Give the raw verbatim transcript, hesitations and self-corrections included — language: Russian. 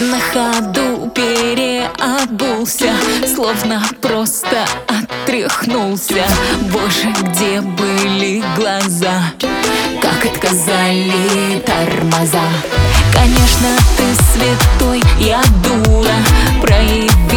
На ходу переобулся, словно просто отряхнулся. Боже, где были глаза, как отказали тормоза. Конечно, ты святой, я дура, проявила